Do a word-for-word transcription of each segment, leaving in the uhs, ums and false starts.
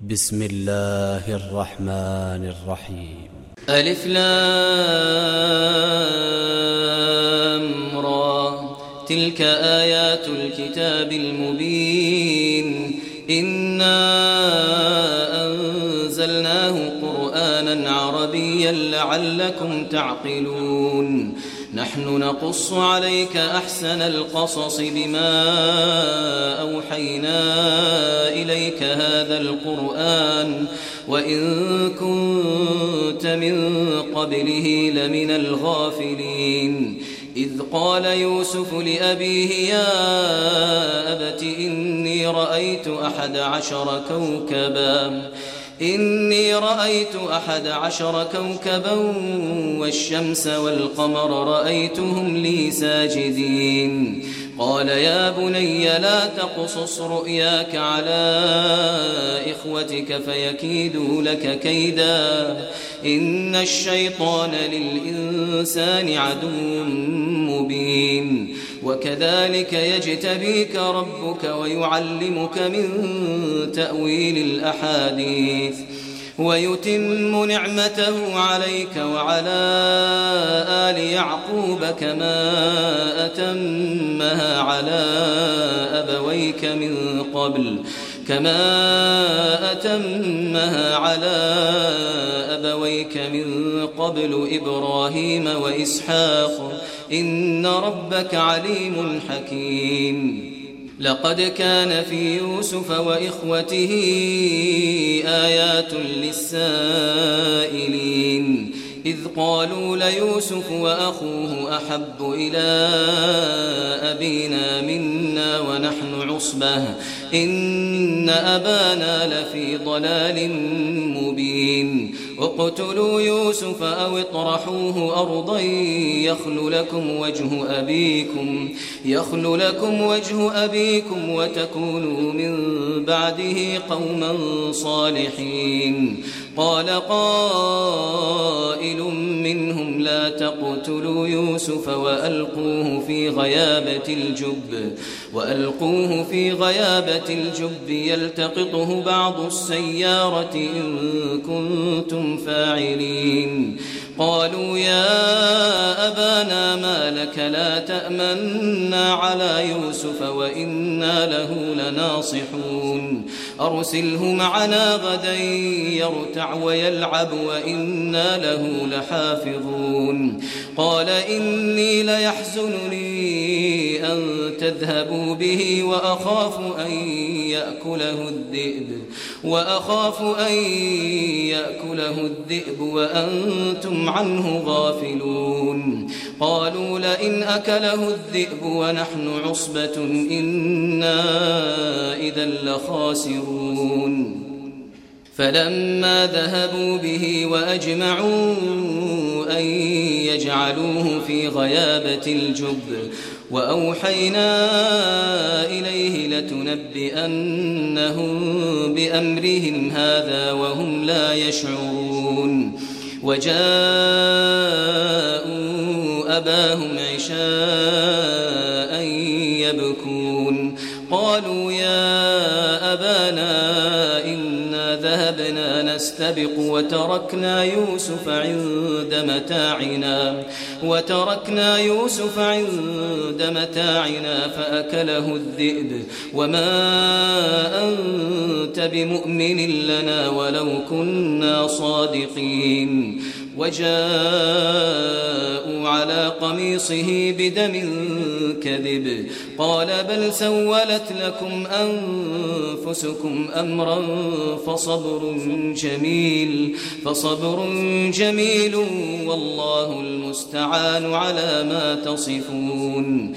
بسم الله الرحمن الرحيم. ألف لام را تلك آيات الكتاب المبين إنا أنزلناه قرآنا عربيا لعلكم تعقلون نحن نقص عليك أحسن القصص بما أوحينا إليك هذا القرآن وإن كنت من قبله لمن الغافلين إذ قال يوسف لأبيه يا أبت إني رأيت أحد عشر كوكبا إني رأيت أحد عشر كوكبا والشمس والقمر رأيتهم لي ساجدين قال يا بني لا تقصص رؤياك على إخوتك فيكيدوا لك كيدا إن الشيطان للإنسان عدو مبين وكذلك يجتبيك ربك ويعلمك من تأويل الأحاديث ويتم نعمته عليك وعلى آل يعقوب كما أتمها على أبويك من قبل كما أتمها على أبويك من قبل إبراهيم وإسحاق إن ربك عليم حكيم لقد كان في يوسف وإخوته آيات للسائلين إذ قالوا ليوسف وأخوه أحب إلى أبينا منا ونحن عصبة إن أبانا لفي ضلال مبين اقتلوا يوسف أو اطرحوه أرضا يخل لكم وجه أبيكم يخل لكم وجه أبيكم وتكونوا من بعده قوما صالحين قال قائل منهم لا تقتلوا يوسف وألقوه في غيابة الجب وألقوه في غيابة الجب يلتقطه بعض السيارة إن كنتم فاعلين قالوا يا أبانا ما لك لا تأمنا على يوسف وإنا له لناصحون أرسله معنا غدا يرتع ويلعب وإنا له لحافظون قال إني ليحزنني أن تذهبوا به وأخاف أن يأكله الذئب وأخاف أن يأكله الذئب وأنتم عنه غافلون قالوا لئن أكله الذئب ونحن عصبة إنا إذا لخاسرون فلما ذهبوا به وأجمعوا أن يجعلوه في غيابة الجب وأوحينا إليه لتنبئنهم بأمرهم هذا وهم لا يشعرون وجاءوا أباهم عشاء يبكون قالوا يا أبانا إنا ذهبنا نستبق وتركنا يوسف عند متاعنا وتركنا يوسف عند متاعنا فأكله الذئب وما أنت بمؤمن لنا ولو كنا صادقين وجاءوا على قميصه بدم كذب قال بل سولت لكم أنفسكم أمرا فصبر جميل فصبر جميل والله المستعان على ما تصفون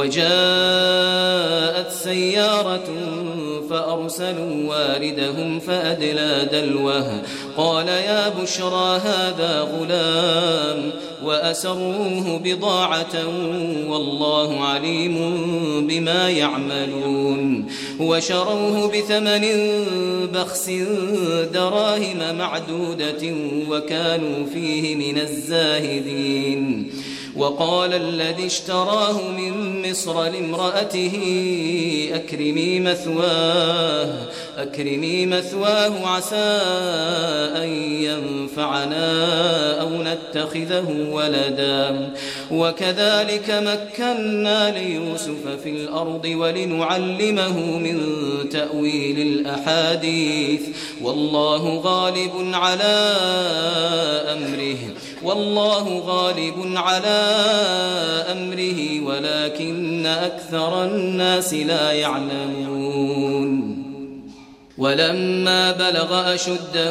وجاءت سيارة فأرسلوا واردهم فأدلى دلوه قال يا بشرى هذا غلام وأسروه بضاعة والله عليم بما يعملون وشروه بثمن بخس دراهم معدودة وكانوا فيه من الزاهدين وقال الذي اشتراه من مصر لامرأته أكرمي مثواه أكرمي مثواه عسى أن ينفعنا أو نتخذه ولدا وكذلك مكنا ليوسف في الأرض ولنعلمه من تأويل الأحاديث والله غالب على أمره والله غالب على أمره ولكن أكثر الناس لا يعلمون ولما بلغ أشده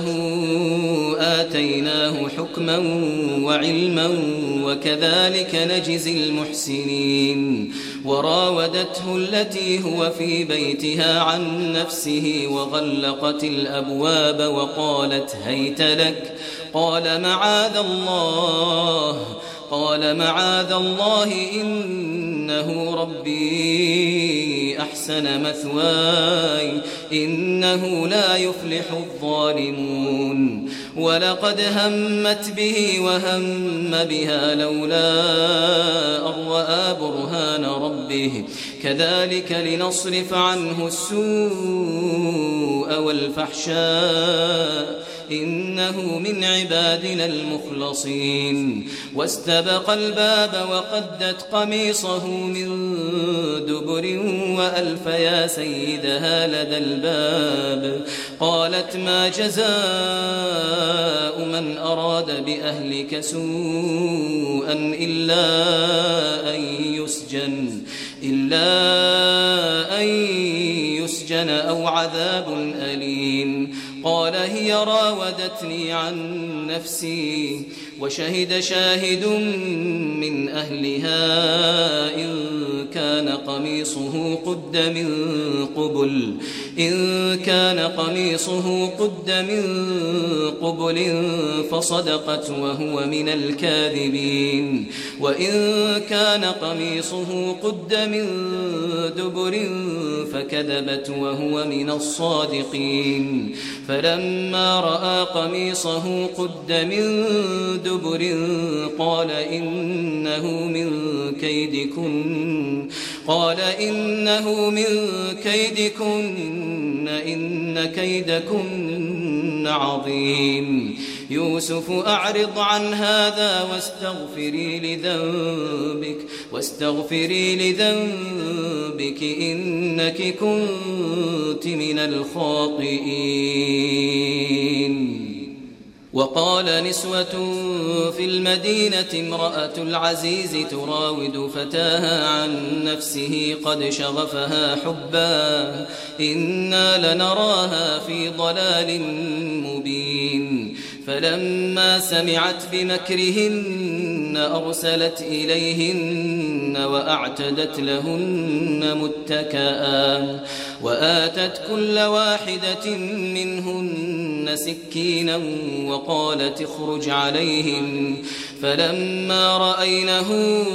آتيناه حكما وعلما وكذلك نجزي المحسنين وراودته التي هو في بيتها عن نفسه وغلقت الأبواب وقالت هيت لك قال معاذ الله قال معاذ الله إنه ربي أحسن مثواي إنه لا يفلح الظالمون ولقد همت به وهم بها لولا أن رأى برهان ربه كذلك لنصرف عنه السوء والفحشاء إنه من عبادنا المخلصين واستبق الباب وقدت قميصه من دبر وألف يا سيدها لدى الباب قالت ما جزاء من أراد بأهلك سوءا إلا أن يسجن إلا أن يسجن أو عذاب أليم قال هي راودتني عن نفسي وشهد شاهد من أهلها إن كان قميصه قد من قبل إن كان قميصه قد من قبل فصدقت وهو من الكاذبين وإن كان قميصه قد من دبر فكذبت وهو من الصادقين فلما رأى قميصه قد من دبر قال إنه من كيدكن قال إنه من كيدكن إن كيدكن عظيم يوسف أعرض عن هذا واستغفري لذنبك واستغفري لذنبك إنك كنت من الخاطئين وقال نسوة في المدينة امرأة العزيز تراود فتاها عن نفسه قد شغفها حبا إنا لنراها في ضلال مبين فلما سمعت بمكرهن أرسلت إليهن وأعتدت لهن متكئا وآتت كل واحدة منهن سكينا وقالت اخرج عليهم فلما رأينه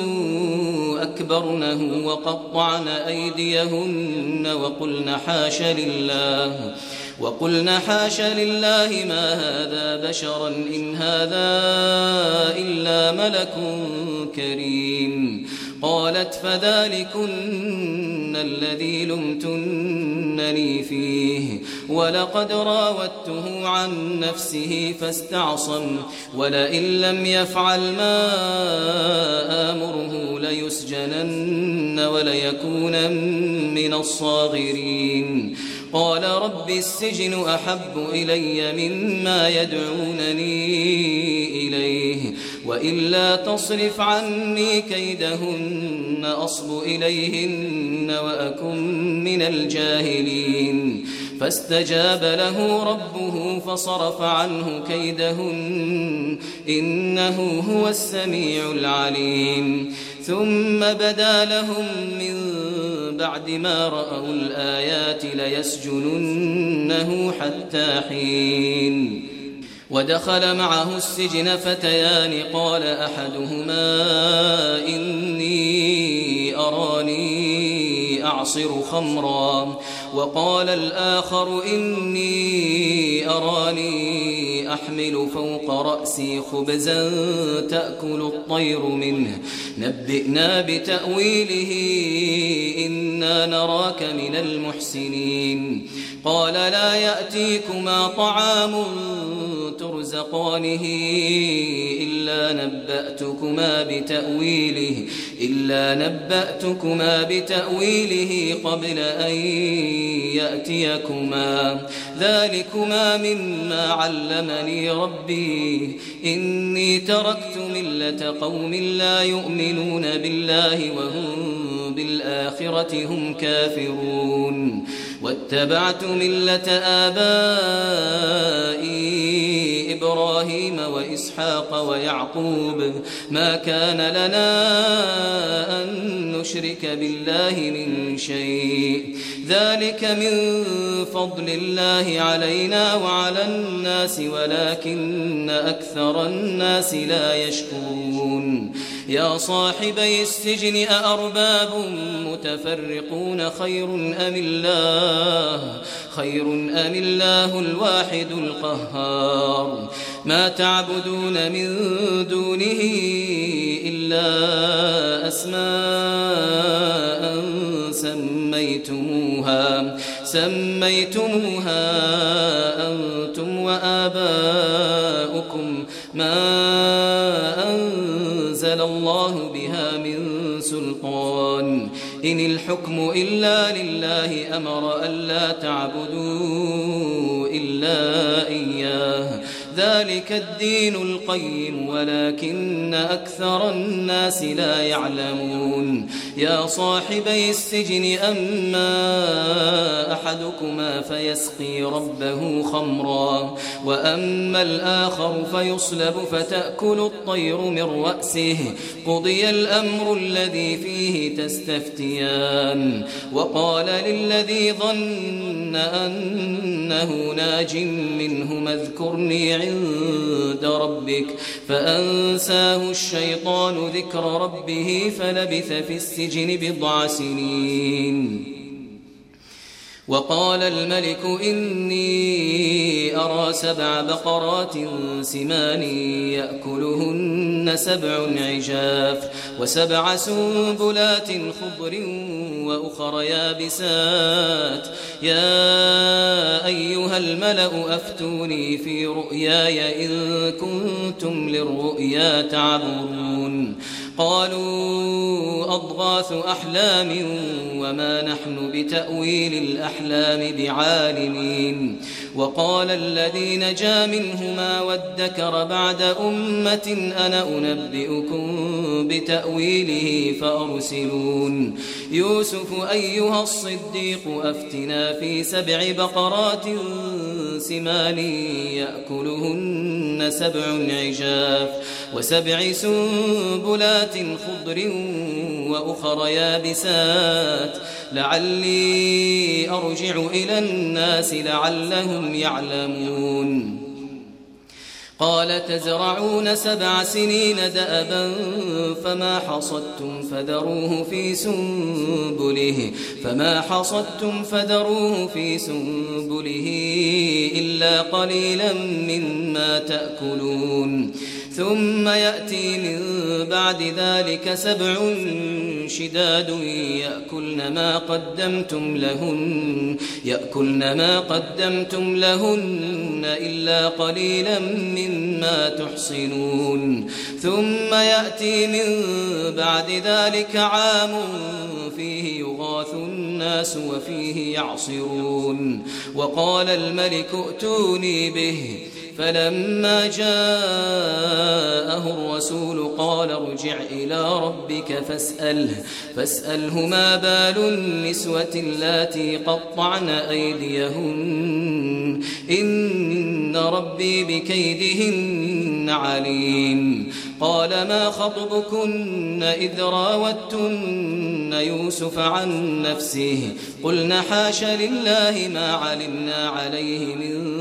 أكبرنه وقطعن أيديهن وقلن حاش لله وقلنا حاش لله ما هذا بشرا إن هذا إلا ملك كريم قالت فذلكن الذي لمتنني فيه ولقد راودته عن نفسه فاستعصم ولئن لم يفعل ما آمره ليسجنن وليكون من الصاغرين قال رب السجن أحب إلي مما يدعونني إليه وإلا تصرف عني كيدهن أصب إليهن وأكن من الجاهلين فاستجاب له ربه فصرف عنه كيدهن إنه هو السميع العليم ثم بدا لهم من بعد ما رأوا الآيات ليسجننه حتى حين ودخل معه السجن فتيان قال أحدهما إني أراني أعصر خمرا وقال الآخر إني أراني أحمل فوق رأسي خبزا تأكل الطير منه نبئنا بتأويله إنا نراك من المحسنين قال لا يأتيكما طعام ترزقانه إلا نبأتكما بتأويله إلا نبأتكما بتأويله قبل أن يأتيكما ذلكما مما علمني ربي إني تركت ملة قوم لا يؤمنون بالله وهم بالآخرة هم كافرون واتبعت ملة آبائي إبراهيم وإسحاق ويعقوب ما كان لنا أن نشرك بالله من شيء ذلك من فضل الله علينا وعلى الناس ولكن أكثر الناس لا يشكرون يا صاحبي السجن أأرباب متفرقون خير أم الله خير أم الله الواحد القهار ما تعبدون من دونه إلا أسماء سميتموها سميتموها أنتم وآباؤكم ما أنزل الله بها من سلطان إن الحكم إلا لله أمر ألا تعبدوا إلا إياه ذلك الدين القيم ولكن أكثر الناس لا يعلمون يا صاحبي السجن أما أحدكما فيسقي ربه خمرا وأما الآخر فيصلب فتأكل الطير من رأسه قضي الأمر الذي فيه تستفتيان وقال للذي ظن أنه ناج منهما اذكرني عند ربك فأنساه الشيطان ذكر ربه فلبث في السجن بضع سنين وقال الملك إني أرى سبع بقرات سمان يأكلهن سبع عجاف وسبع سنبلات خضر وأخر يابسات يا أيها الملأ أفتوني في رؤياي إن كنتم للرؤيا تعبرون قالوا أضغاث أحلام وما نحن بتأويل الأحلام بعالمين وقال الذي نجا منهما وادكر بعد أمة أنا أنبئكم بتأويله فأرسلون يوسف أيها الصديق أفتنا في سبع بقرات سمان يأكلهن سبع عجاف وسبع سنبلات خضر وأخر يابسات لعلي أرجع إلى الناس لعلهم يعلمون قال تزرعون سبع سنين دأبا فما حصدتم فذروه في سنبله فما حصدتم فذروه في سنبله إلا قليلا مما تأكلون ثم يأتي من بعد ذلك سبع شداد يأكلن ما قدمتم لهن يأكلن ما قدمتم لهن إلا قليلا مما تحصنون ثم يأتي من بعد ذلك عام فيه يغاث الناس وفيه يعصرون وقال الملك ائتوني به فلما جاءه الرسول قال ارجع إلى ربك فاسأله, فاسأله ما بال النسوة اللاتي قطعن أيديهن إن ربي بكيدهن عليم قال ما خطبكن إذ راوتن يوسف عن نفسه قلنا حاش لله ما علمنا عليه من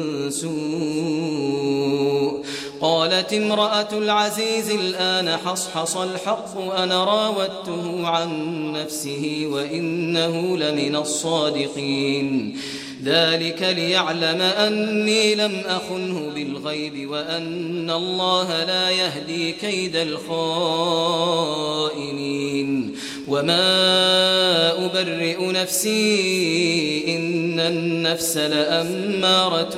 سوء قالت امرأة العزيز الآن حصحص الحق أنا راودته عن نفسه وإنه لمن الصادقين ذلك ليعلم أني لم أخنه بالغيب وأن الله لا يهدي كيد الخائنين وما أبرئ نفسي إن النفس لأمارة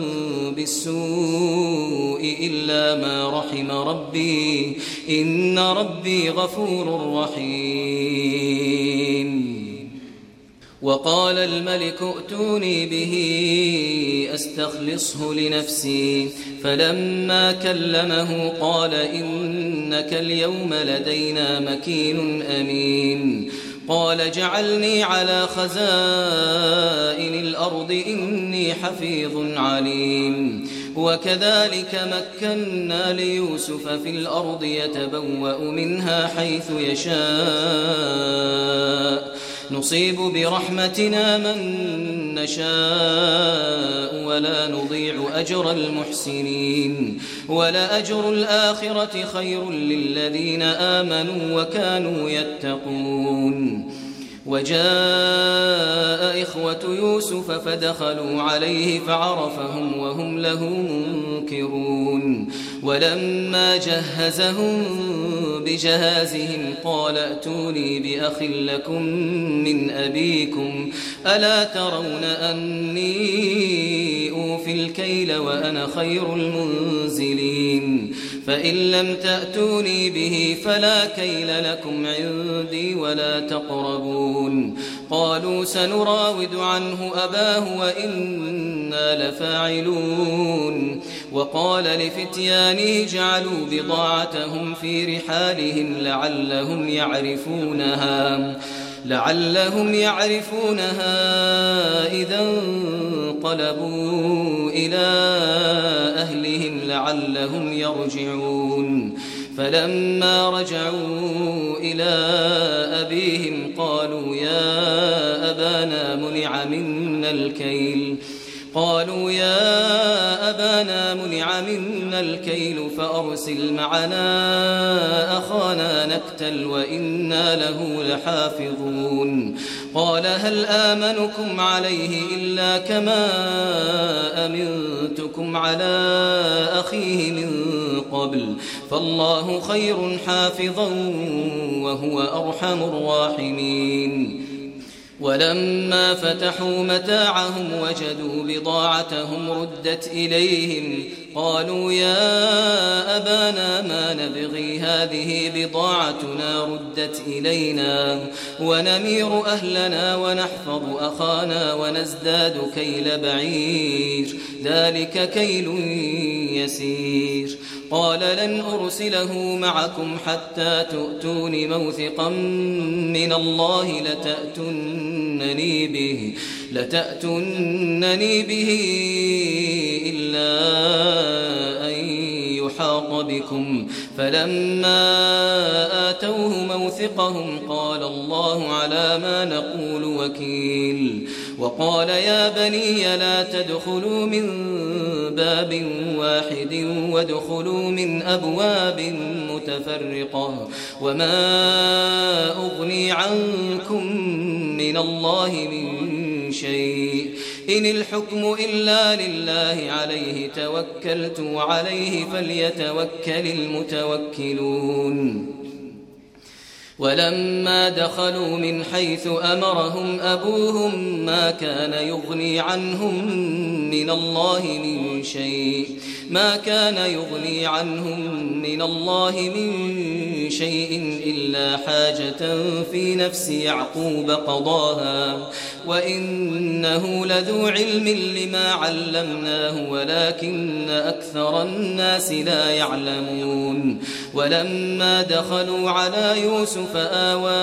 بالسوء إلا ما رحم ربي إن ربي غفور رحيم. وقال الملك ائتوني به أستخلصه لنفسي فلما كلمه قال إنك اليوم لدينا مكين أمين. قال اجعلني على خزائن الأرض إني حفيظ عليم. وكذلك مكنا ليوسف في الأرض يتبوأ منها حيث يشاء نصيب برحمتنا من نشاء ولا نضيع أجر المحسنين ولأجر الآخرة خير للذين آمنوا وكانوا يتقون. وجاء إخوة يوسف فدخلوا عليه فعرفهم وهم له منكرون. ولما جهزهم بجهازهم قال ائتوني بأخ لكم من أبيكم ألا ترون أني أوفي الكيل وأنا خير المنزلين. فإن لم تأتوني به فلا كيل لكم عندي ولا تقربون. قالوا سنراود عنه أباه وإنا لفاعلون. وقال لفتيانه جعلوا بضاعتهم في رحالهم لعلهم يعرفونها لعلهم يعرفونها إذا انقلبوا إلى أهلهم لعلهم يرجعون. فلما رجعوا إلى أبيهم قالوا يا أبانا منع منا الكيل قالوا يا أبانا منع منا الكيل فأرسل معنا أخانا نكتل وإنا له لحافظون. قال هل آمنكم عليه إلا كما أمنتكم على أخيه من قبل فالله خير حافظا وهو أرحم الراحمين. ولما فتحوا متاعهم وجدوا بضاعتهم ردت إليهم قالوا يا أبانا ما نبغي هذه بضاعتنا ردت إلينا ونمير أهلنا ونحفظ أخانا ونزداد كيل بعير ذلك كيل يسير. قال لن أرسله معكم حتى تؤتون موثقا من الله لتأتونني به لتأتونني به إلا أن يحاط بكم. فلما آتوه موثقهم قال الله على ما نقول وكيل. وقال يا بني لا تدخلوا من باب واحد وادخلوا من أبواب متفرقة وما أغني عنكم من الله من شيء إن الحكم إلا لله عليه توكلت وعليه فليتوكل المتوكلون. ولما دخلوا من حيث أمرهم أبوهم ما كان يغني عنهم من الله من شيء ما كان يغني عنهم من الله من شيء إلا حاجة في نفس يعقوب قضاها وإنه لذو علم لما علمناه ولكن أكثر الناس لا يعلمون. ولما دخلوا على يوسف آوى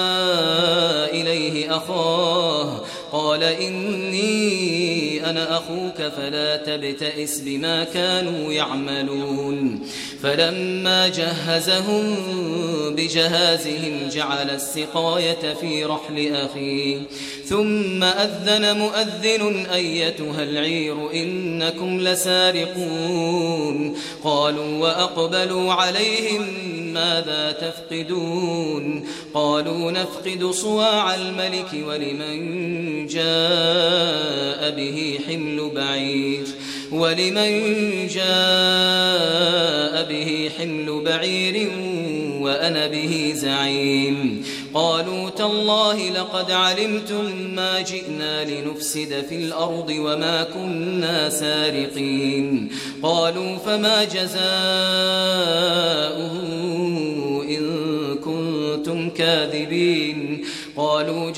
إليه أخاه قال إني أنا أخوك فلا تبتئس بما كانوا يعملون. فلما جهزهم بجهازهم جعل السقاية في رحل أخيه ثم أذن مؤذن أيتها العير إنكم لسارقون. قالوا وأقبلوا عليهم ماذا تفقدون قالوا نفقد صواع الملك ولمن جاء به حمل بعير ولمن جاء به حمل بعير وأنا به زعيم قالوا تالله لقد علمتم ما جئنا لنفسد في الأرض وما كنا سارقين قالوا فما جزاؤه إن كنتم كاذبين قالوا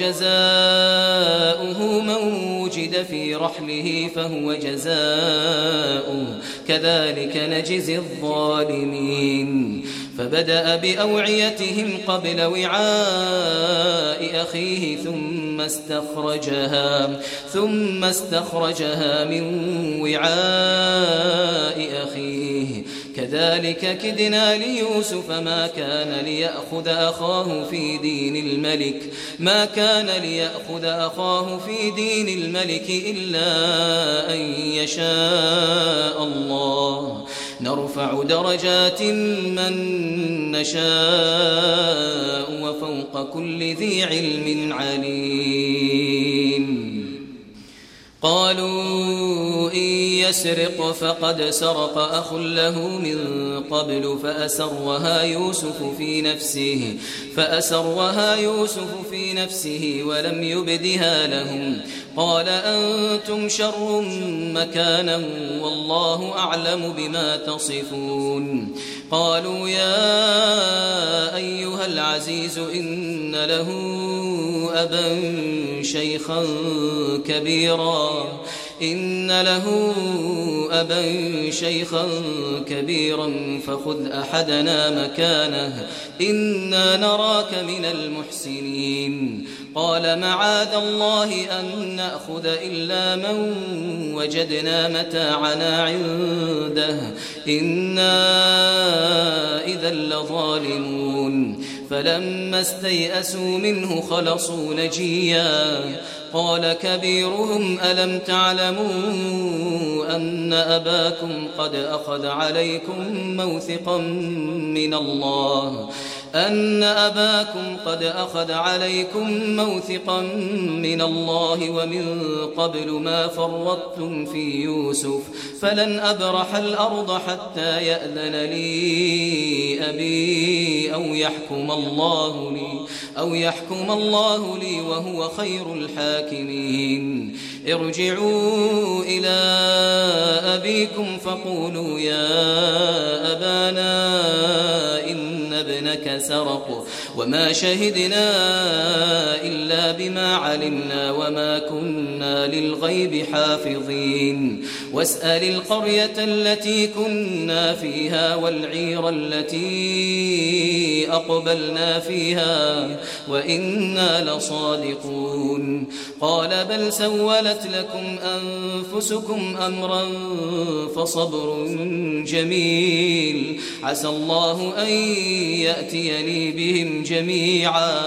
جزاؤه من وجد في رحله فهو جزاؤه كذلك نجزي الظالمين فبدأ بأوعيتهم قبل وعاء أخيه ثم استخرجها ثم استخرجها من وعاء أخيه كذلك كدنا ليوسف ما كان ليأخذ أخاه في دين الملك ما كان ليأخذ أخاه في دين الملك إلا أن يشاء الله نرفع درجات من نشاء وفوق كل ذي علم عليم قالوا إن يسرق فقد سرق أخ له من قبل فأسرها يوسف في نفسه فأسرها يوسف في نفسه ولم يبدها لهم قال أنتم شر مكانا والله أعلم بما تصفون قالوا يا أيها العزيز إن له أبا شيخا كبيرا إن له أبا شيخا كبيرا فخذ أحدنا مكانه إنا نراك من المحسنين قال معاذ الله أن نأخذ إلا من وجدنا متاعنا عنده إنا إذا لظالمون فلما استيئسوا منه خلصوا نجيا قال كبيرهم ألم تعلموا أن أباكم قد أخذ عليكم موثقا من الله أن أباكم قد أخذ عليكم موثقا من الله ومن قبل ما فرطتم في يوسف فلن أبرح الأرض حتى يأذن لي أبي أو يحكم الله لي أو يحكم الله لي وهو خير الحاكمين ارجعوا إلى أبيكم فقولوا يا أبانا إن ابنك سرق وما شهدنا إلا بما علمنا وما كنا للغيب حافظين واسأل القرية التي كنا فيها والعير التي أقبلنا فيها وإنا لصادقون قال بل سولت لكم أنفسكم أمرا فصبر جميل عسى الله أن يأتيني بهم جميعا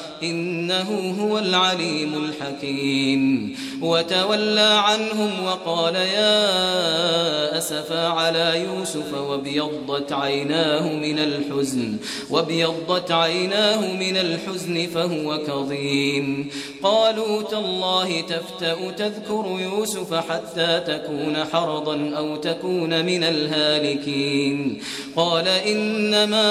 إنه هو العليم الحكيم وتولى عنهم وقال يا أسفا على يوسف وابيضت عيناه من الحزن وابيضت عيناه من الحزن فهو كظيم قالوا تالله تفتأ تذكر يوسف حتى تكون حرضا أو تكون من الهالكين قال إنما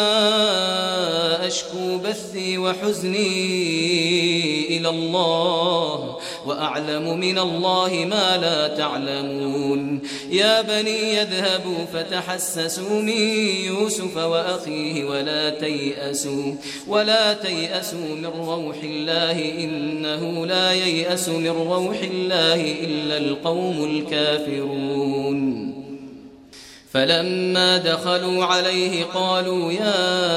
أشكو بثي وحزني إلى الله وأعلم من الله ما لا تعلمون يا بني يذهبوا فتحسسوا من يوسف وأخيه ولا تيأسوا ولا تيأسوا من روح الله إنه لا ييأس من روح الله إلا القوم الكافرون فلما دخلوا عليه قالوا يا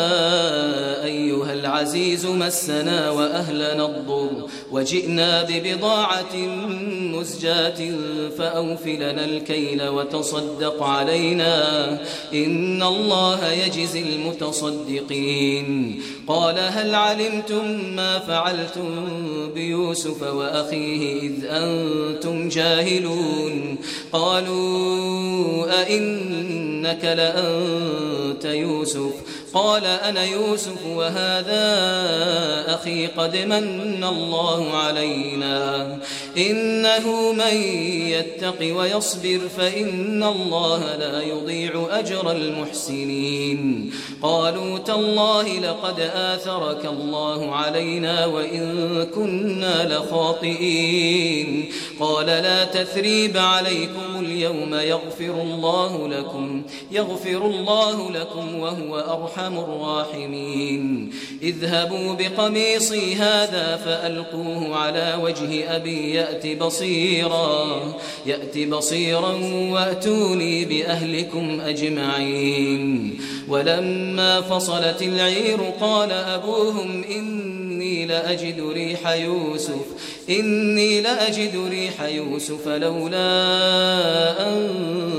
أيها العزيز مسنا وأهلنا الضر وجئنا ببضاعة مزجاة فأوف لنا الكيل وتصدق علينا إن الله يجزي المتصدقين قال هل علمتم ما فعلتم بيوسف وأخيه إذ أنتم جاهلون قالوا أئنك لأنت أنت يوسف؟ قال أنا يوسف وهذا أخي قد من الله علينا إنه من يتق ويصبر فإن الله لا يضيع أجر المحسنين. قالوا تالله لقد آثرك الله علينا وإن كنا لخاطئين. قال لا تثريب عليكم اليوم يغفر الله لكم يغفر الله لكم وهو أرحم الراحمين. اذهبوا بقميصي هذا فألقوه على وجه أبي يأت بصيرا يأت بصيرا وأتوني بأهلكم أجمعين. ولما فصلت العير قال أبوهم إني لأجد ريح يوسف إني لأجد ريح يوسف لولا أن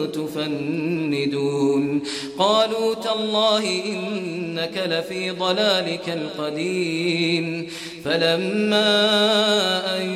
تفندون. قالوا تالله إنك لفي ضلالك القديم. فلما أن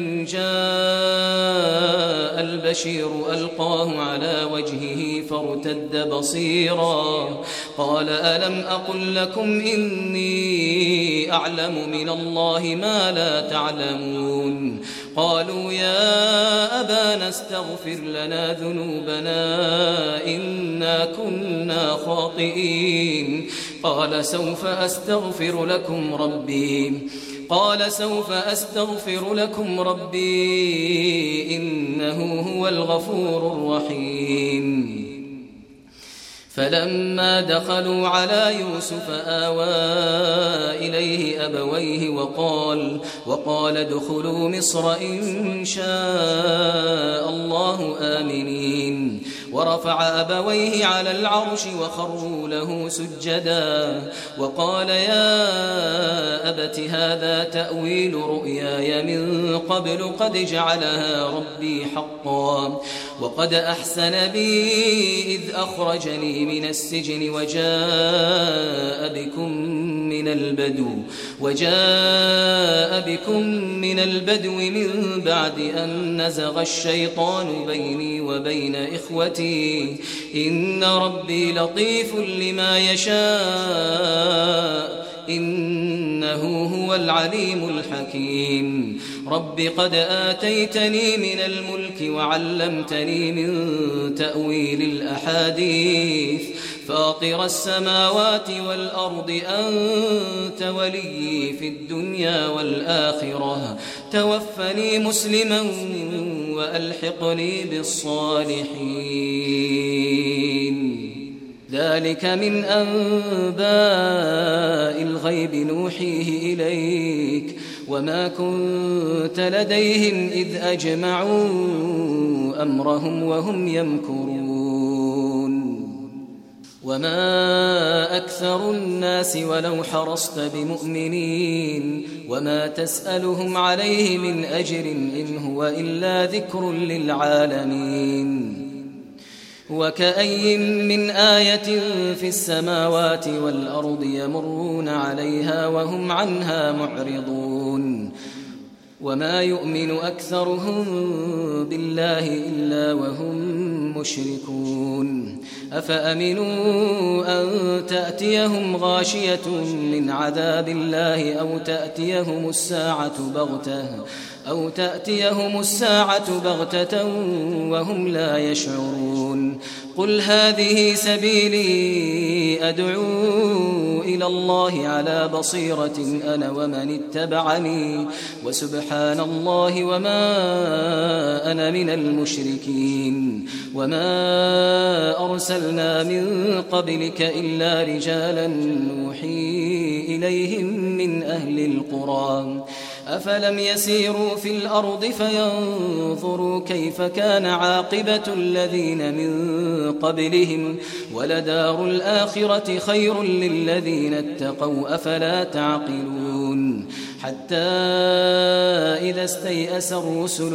جاء البشير ألقاه على وجهه فارتد بصيرا قال ألم أقل لكم إني أعلم من الله ما لا تعلمون. قالوا يا أبانا استغفر لنا ذنوبنا إنا كنا خاطئين. قال سوف أستغفر لكم ربي قال سوف أستغفر لكم ربي إنه هو الغفور الرحيم. فلما دخلوا على يوسف آوى إليه أبويه وقال وقال ادخلوا مصر إن شاء الله آمنين. ورفع أبويه على العرش وخروا له سجدا وقال يا أبت هذا تأويل رؤياي من قبل قد جعلها ربي حقا وقد أحسن بي إذ أخرجني من السجن وجاء بكم من البدو وجاء بكم من البدو من بعد أن نزغ الشيطان بيني وبين إخوتي إن ربي لطيف لما يشاء إنه هو العليم الحكيم. رب قد آتيتني من الملك وعلمتني من تأويل الأحاديث فاطر السماوات والأرض أنت ولي في الدنيا والآخرة توفني مسلما وألحقني بالصالحين. ذلك من أنباء الغيب نوحيه إليك وما كنت لديهم إذ أجمعوا أمرهم وهم يمكرون. وما أكثر الناس ولو حرصت بمؤمنين وما تسألهم عليه من أجر إن هو إلا ذكر للعالمين. وكأي من آية في السماوات والأرض يمرون عليها وهم عنها معرضون. وما يؤمن أكثرهم بالله إلا وهم مشركون. أفأمنوا أن تأتيهم غاشية من عذاب الله أو تأتيهم الساعة بغتة أو تأتيهم الساعة بغتة وهم لا يشعرون. قل هذه سبيلي أدعو إلى الله على بصيرة أنا ومن اتبعني وسبحان الله وما أنا من المشركين. وما أرسلنا من قبلك إلا رجالا نوحي إليهم من أهل القرى أفلم يسيروا في الأرض فينظروا كيف كان عاقبة الذين من قبلهم ولدار الآخرة خير للذين اتقوا أفلا تعقلون. حتى إذا استيأس الرسل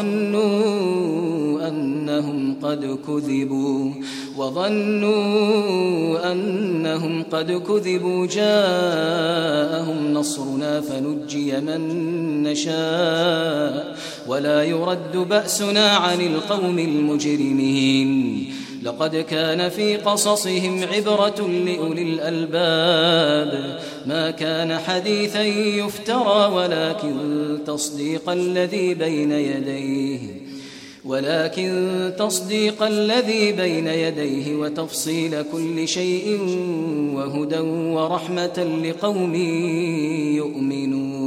وظنوا أنهم قد كذبوا وظنوا أنهم قد كذبوا جاءهم نصرنا فنجي من نشاء ولا يرد بأسنا عن القوم المجرمين. لقد كان في قصصهم عبرة لأولي الألباب ما كان حديثا يفترى ولكن تصديق الذي بين يديه ولكن تصديق الذي بين يديه وتفصيل كل شيء وهدى ورحمة لقوم يؤمنون